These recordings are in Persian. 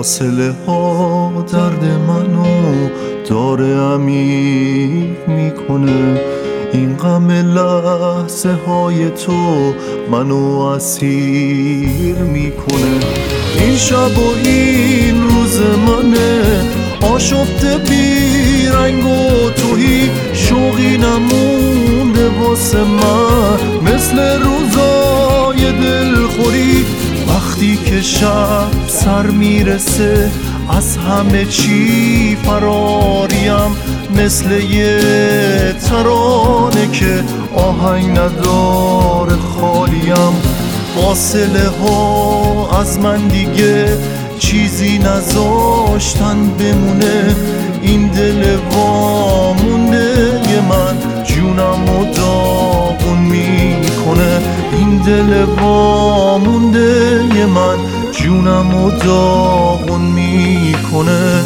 فاصله ها درد منو داره عمیق میکنه. این غم لحظه های تو منو اسیر میکنه. این شب و این روز منه آشفته بی رنگ و توهی، شوقی نمونده واسه من مثل روزای دلخوری. وقتی که شب سر میرسه از همه چی فراریم، مثل یه ترانه که آهنگ نداره خالیم. فاصله ها از من دیگه چیزی نذاشتن بمونه. این دل وامونده من جونم و داغون میکنه. این دل وامونده من جونم و داغون میکنه.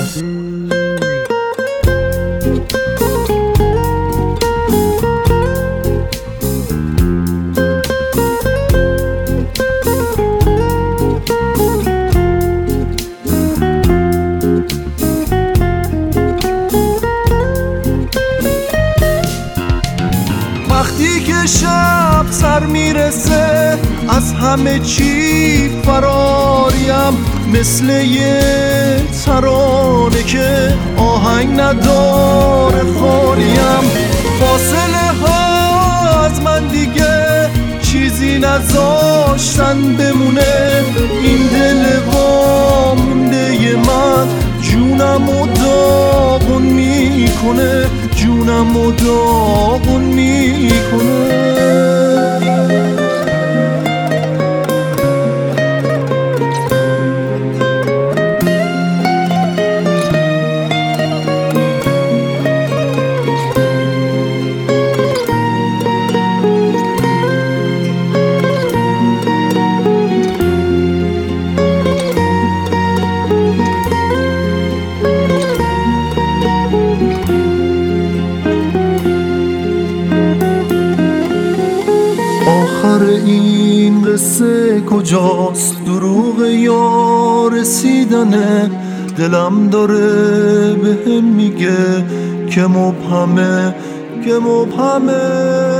وقتی که شب سر میرسه از همه چی فراریم، مثل یه ترانه که آهنگ نداره خالیم. فاصله ها از من دیگه چیزی نذاشتن بمونه. این دل وامونده من جونم و داغون میکنه. جونم و داغون میکنه. آخر این قصه کجاست؟ دروغ یا رسیدنه؟ دلم داره بهم میگه که مبهمه، که مبهمه.